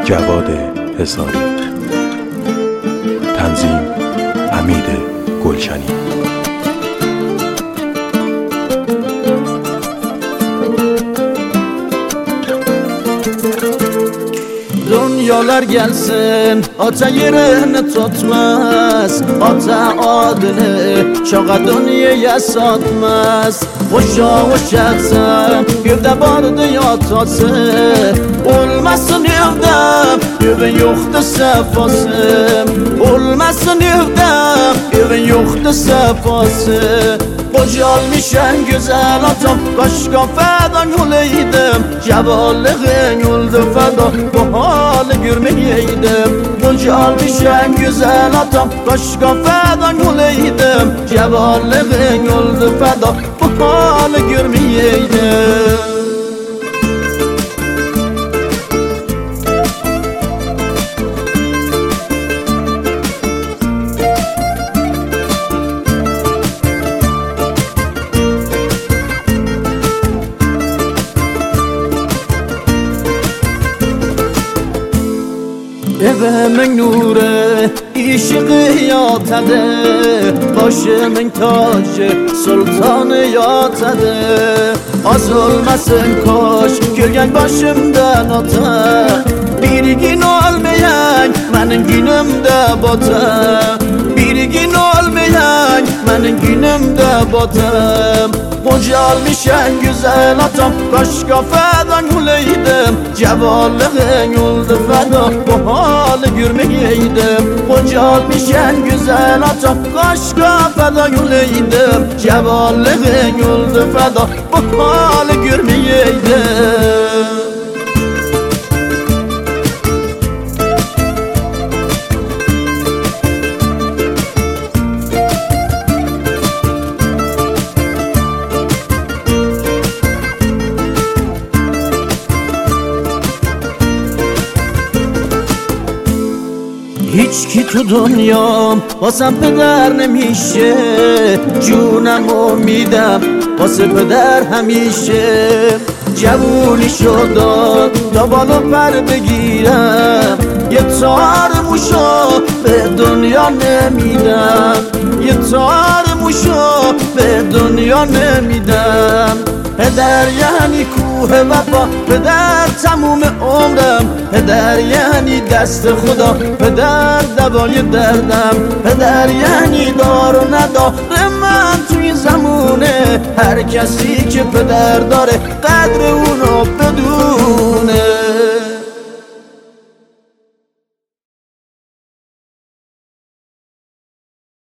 جواد حصاری. تنظیم حمید گلشنی. Dünyalar gelsin, ata yerini tutmaz, ata adını çoğa dünyaya satmaz. Hoşa hoş etsin, yüvde bardı yatası, olmasın yüvde, yüvün yoktu sefası. Olmasın yüvde, yüvün yoktu sefası. Kocalmışen güzel atam, başka fedan yoluydım. Cevallığın yoldu feda, bu halı görmeyeydim. Kocalmışen güzel atam, başka fedan yoluydım. Cevallığın yoldu feda, bu halı görmeyeydim. Evimin nuru işığı yatadı, başımın tacı sultanı yatadı. Az olmasın koş gölgen başımdan ata, bir gün olmayan benim günümde bata. Bir gün olmayan benim günümde bata. Kocalmışen güzel atam, başka fedan yoluydım. Cevallığın yoldu feda, bu halı görmeyeydim. Kocalmışen güzel atam, başka fedan yoluydım. Cevallığın yoldu feda, bu halı görmeyeydim. Hiç ki tu dünyam واسم پدر نمیشه، جونم امیدم واسه پدر همیشه. جوونی شداد تا بالا پر بگیرم، یه تار موشا به دنیا نمیدم. یه تار موشا به دنیا نمیدم. پدر یعنی کوه وفا، پدر تموم عمرم. پدر یعنی دست خدا، پدر دوای دردم. پدر یعنی دار و ندار من توی زمونه. هر کسی که پدر داره قدر اونو